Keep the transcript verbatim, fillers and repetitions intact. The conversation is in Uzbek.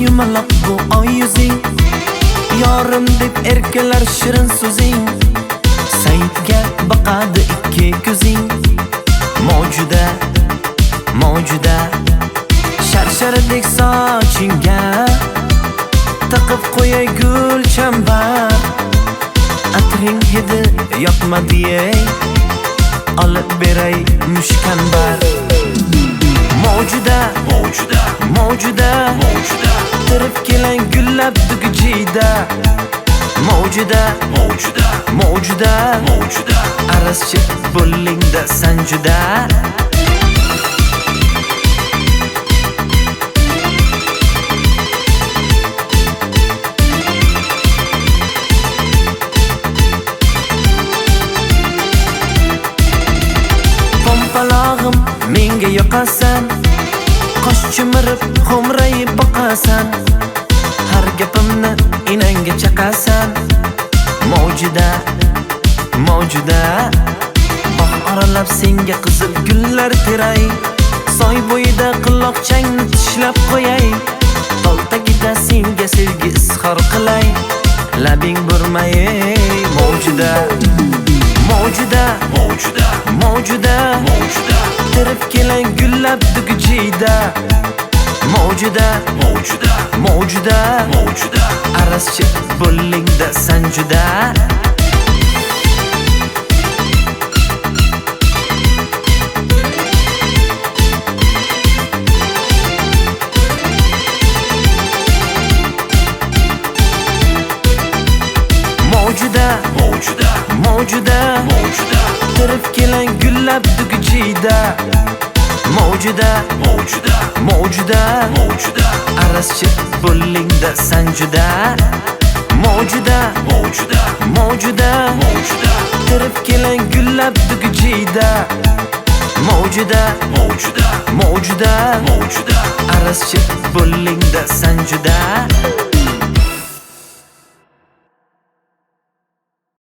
yumaloq bu oy yuzing, yorim deb erkalar shirin so'zing, Saidga baqadi ikki ko'zing. Mavjuda, mavjuda, sharshardek sochingga taqib qo'yay gul chambar. Atring hidi yoqmadi ey, olib beray mushkambar. Mavjuda, mavjuda, mavjuda, mavjuda, tirib kelang gullab dugujida. Mavjuda, mavjuda, mavjuda, mavjuda, arazchi bo'lingda sanjuda. Pompalog'im menga yoqasan, qosh chimirib xo'mrayib boqasan, har gapimni inangga chaqasan. Mavjuda, mavjuda, bog' oralab senga qizil gullar teray, soy bo'yida quloqchangni tishlab qo'yay, tol tagida senga sevgi izhor qilay, labing burmay. Mavjuda, mavjuda, mavjuda, mavjuda, mavjuda, tirib kelang gullab dugujida. Mavjuda, mavjuda, mavjuda, mavjuda, arazchi bo'lingda sanjuda. Mavjuda, mavjuda, mavjuda, mavjuda, tirib kelang gullab dugujida. Mavjuda, mavjuda, mavjuda, mavjuda, arazchi bo'lingda sanjuda. Mavjuda, mavjuda, mavjuda, mavjuda, tirib kelang gullab dugujida. Mavjuda, mavjuda, mavjuda, mavjuda, arazchi bo'lingda sanjuda.